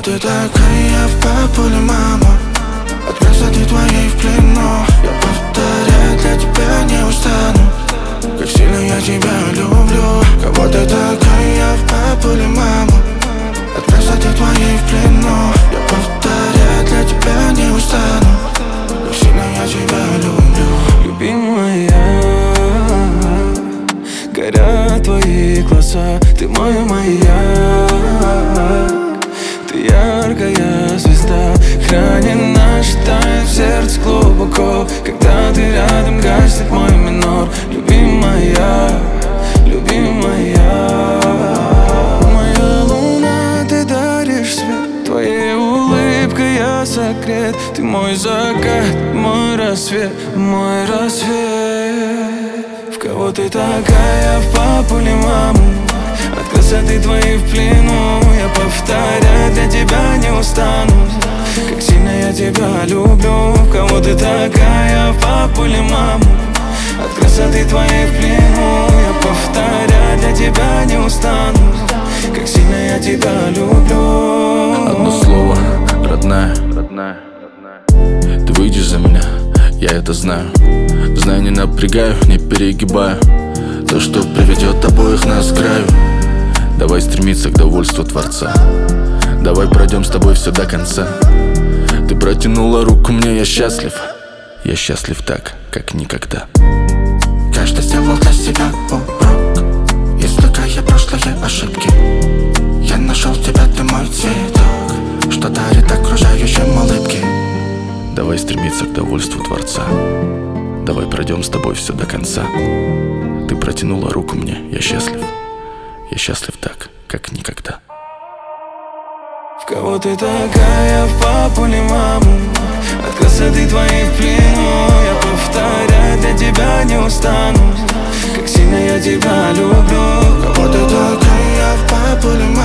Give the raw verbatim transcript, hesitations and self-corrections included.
ты такая, в папу или маму? От красоты твоей в плену. Я повторять для тебя не устану, как сильно я тебя люблю. Кого ты такая, в папу или маму? От красоты твоей в плену. Я повторять для тебя не устану, как сильно я тебя люблю. Любимая, горят твои глаза, ты мой маяк, ты яркая звезда, хранит наш тайн в сердце глубоко. Когда ты рядом, гаснет мой минор. Любимая, любимая, моя луна, ты даришь свет, твоей улыбкой я согрет. Ты мой закат, мой рассвет, мой рассвет. В кого ты такая, в папу или маму? От красоты твоей в плену. Я повторять для тебя не устану, как сильно я тебя люблю. В кого ты такая, в папу или маму? От красоты твоей в плену. Я повторять для тебя не устану, как сильно я тебя люблю. Одно слово, родная, родная. Ты выйдешь за меня, я это знаю. Знаю, не напрягаю, не перегибаю. То, что приведет обоих нас к краю. Давай стремиться к довольству Творца. Давай пройдем с тобой все до конца. Ты протянула руку мне, я счастлив. Я счастлив так, как никогда. Каждый сделал для себя урок, извлекая прошлые ошибки. Я нашел тебя, ты мой цветок, что дарит окружающим улыбки. Давай стремиться к довольству Творца. Давай пройдем с тобой все до конца. Ты протянула руку мне, я счастлив. Я счастлив так, как никогда. В кого ты такая, в папу или маму? От красоты твоей в плену. Я повторять для тебя не устану, как сильно я тебя люблю. Кого ты такая, в папу или маму?